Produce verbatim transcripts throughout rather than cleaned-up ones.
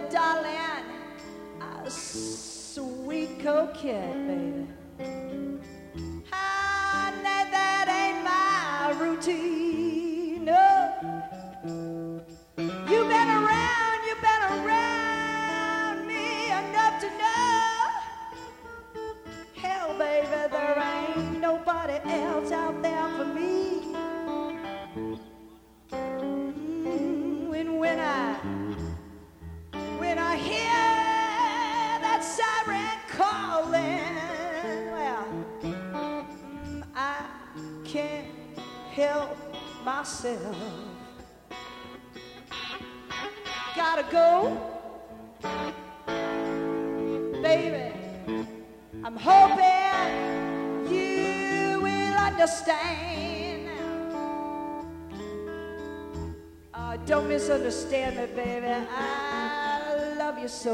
darling, a sweet coquette, baby. Honey, that ain't my routine, no. You've been around, you've been around me enough to know. Hell, baby, there ain't nobody else out there for me. Mm, when, when I When I hear that siren calling, well, mm, I can't help myself. Gotta go, baby. I'm hoping you will understand. Uh, don't misunderstand me, baby. I love you so.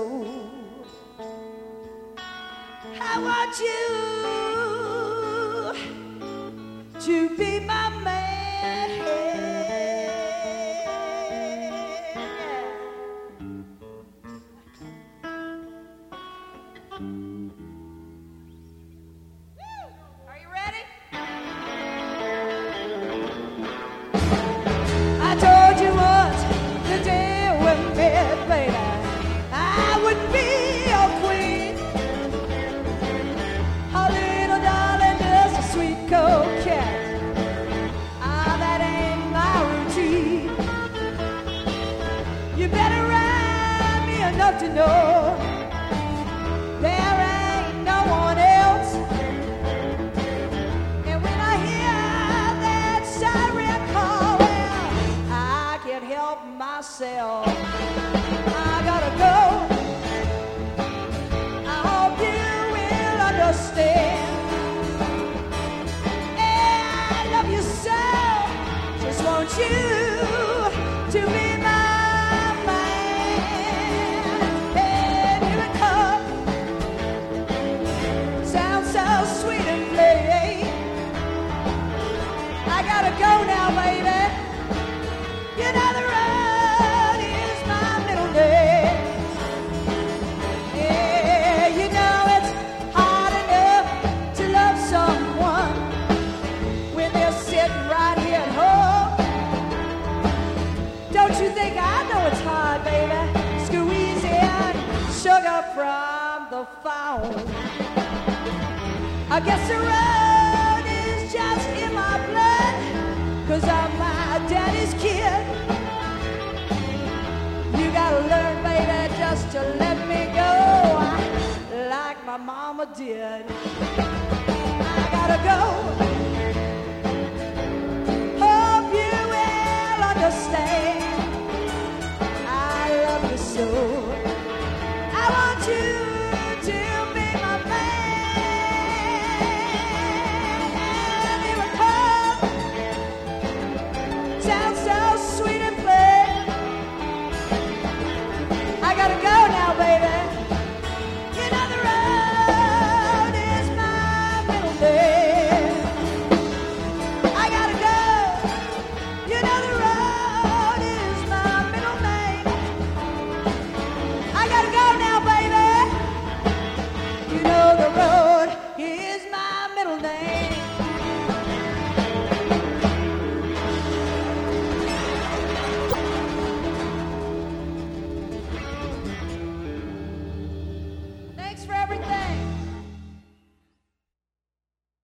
I want you to be my man. Are you ready? I told you once the day we met, baby, I would be your queen. Oh, little darling, just a sweet coquette. Ah, that ain't my routine. You better ride me enough to know there ain't no one else. And when I hear that siren call, well, I can't help myself. I gotta go. I hope you will understand. I love you so. Just want you to be my man. And here it comes. Sounds so sweet and plain. I gotta go now, baby. You know the road is my middle name. Yeah, you know it's hard enough to love someone when they're sitting right here at home. Don't you think I know it's hard, baby? Squeezing sugar from the phone. I guess the road is just in my blood, 'cause I'm my daddy's kid. You gotta learn, baby, just to let me go, like my mama did. I gotta go. Hope you will understand. I love you so. I want you to be my man. And here it comes. Sounds so sweet and plain. I gotta go now, baby. You know the road is my middle name. I gotta go. You know the road is my middle name. I gotta go now, baby. You know the road is my middle name.